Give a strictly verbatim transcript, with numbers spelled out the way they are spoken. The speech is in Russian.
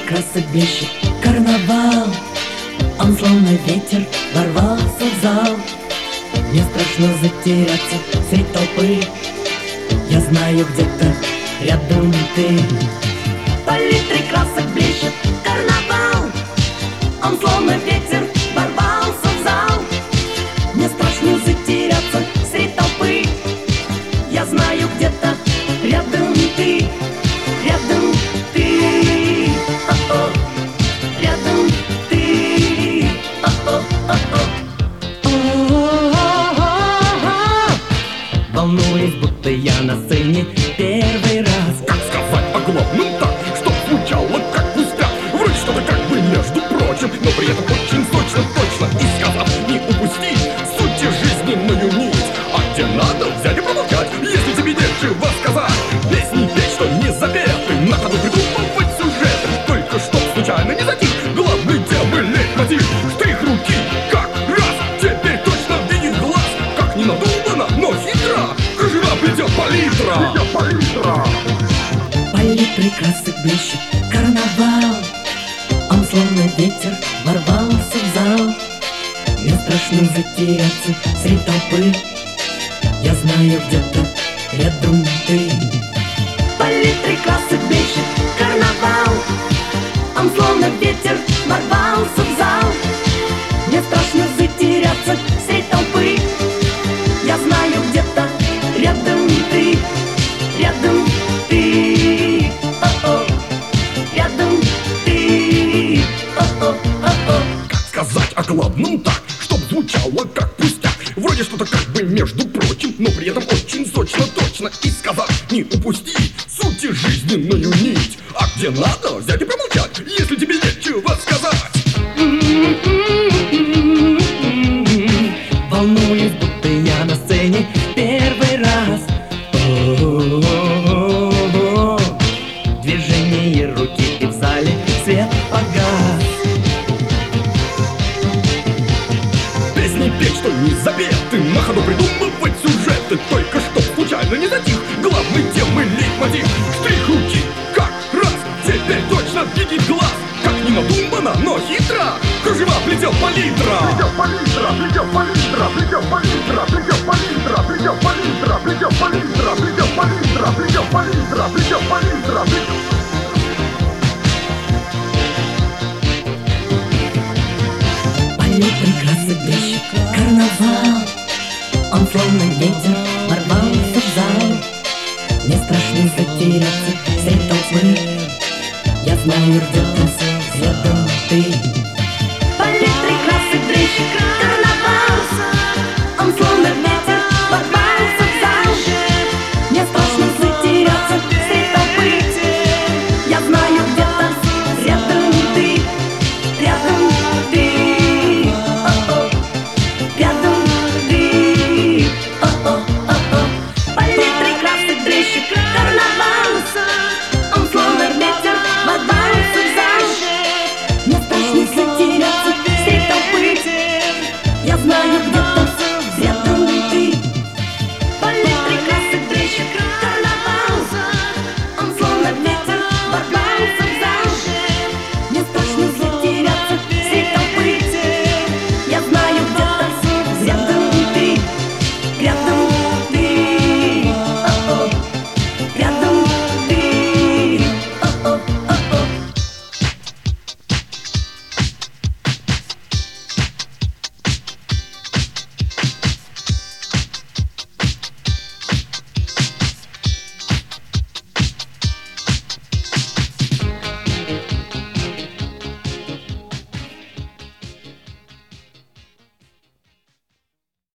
красок блещет карнавал. Он словно ветер ворвался в зал. Мне страшно затеряться среди толпы. Я знаю, где-то рядом ты. Палитрой красок блещет карнавал. Он словно ветер ворвался в зал. Мне страшно затеряться среди толпы. Я знаю, где-то рядом ты. Рядом ты. О-о. Рядом ты. О-о. О-о. Волнуюсь, будто я на сцене первый раз. Как сказать о главном так, чтоб звучало как пустяк? Вроде что-то как бы между прочим, но при этом очень точно, точно. И сказав, не упустить сути жизненную нить. А где надо взять и промолчать, если тебе нечего сказать. Песни петь, что не запеты, на ходу придумывать сюжеты. Только чтоб случайно не затих главный темы лейтмотив. Штрих руки, как раз, теперь точно видит глаз. Как не надумано, но хитро, кружева плетет палитра. Плетет палитра. Палитрой красок блещет карнавал. Он словно ветер ворвался в зал. Мне страшно затеряться среди толпы. Я знаю, где-то рядом ты. Палитрой красок блещет карнавал. Он словно ветер ворвался в зал. Мне страшно затеряться среди толпы. Я знаю, где-то рядом ты. Рядом ты. О-о. Рядом ты. О-о. О-о. Как сказать о главном так, чтоб звучало как пустяк? Вроде что-то как бы между прочим, но при этом очень сочно, точно. И сказать, не упусти сути жизненную нить. А где надо взять и промолчать, если тебе нечего сказать. Волнуюсь, будто я на сцене первый раз. О-о-о-о. Движение руки, и в зале свет погас. Песни петь, что не запеты, на ходу придумывать сюжеты. Только чтоб случайно не затих главной темы лейтмотив. Штрих руки, как раз, теперь точно видит глаз. Как не надумано, но хитро, кружева плетет палитра. Плетет палитра, плетет палитра, плетет палитра, плетет палитра, плетет палитра, плетет палитра, плетет палитра, плетет палитра, плетет палитра, плетет. Палитрой красок блещет карнавал. Он словно ветер ворвался в зал. Мне страшно затеряться среди толпы. Я знаю, где-то рядом ты. Палитрой красок блещет карнавал.